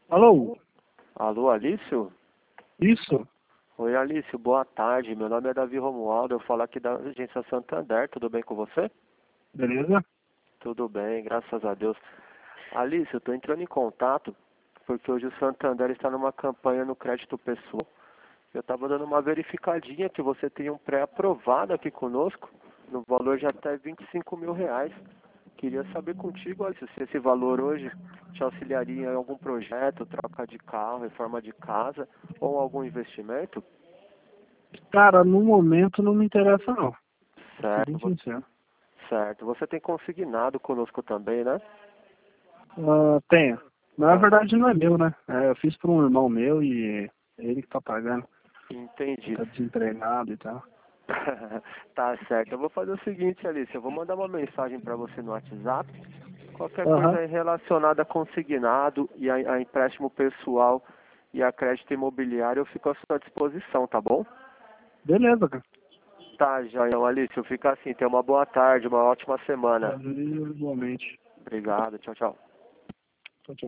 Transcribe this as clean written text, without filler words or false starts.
Alô? Alô, Alício? Isso? Oi, Alício, boa tarde. Meu nome é Davi Romualdo, eu falo aqui da agência Santander. Tudo bem com você? Beleza? Tudo bem, graças a Deus. Alício, eu estou entrando em contato porque hoje o Santander está numa campanha no crédito pessoal. Eu estava dando uma verificadinha que você tem um pré-aprovado aqui conosco, no valor de até R$ 25.000. Queria saber contigo, Alício, se esse valor hoje te auxiliaria em algum projeto, troca de carro, reforma de casa ou algum investimento? Cara, no momento não me interessa não. Vou ser bem Certo, sincero. certo. Você tem consignado conosco também, né? Tenho. Na Ah, verdade não é meu, né? Eu fiz para um irmão meu e é ele que tá pagando. Ele entendi. tá desempregado e tal. Tá certo. Eu vou fazer o seguinte, Alice, eu vou mandar uma mensagem para você no WhatsApp. Qualquer coisa Aham. aí relacionada a consignado e a empréstimo pessoal e a crédito imobiliário, eu fico à sua disposição, tá bom? Beleza, cara. Tá, joia. Alice, eu fico assim. Tenha uma boa tarde, uma ótima semana. Valeu igualmente. Obrigado. Tchau, tchau.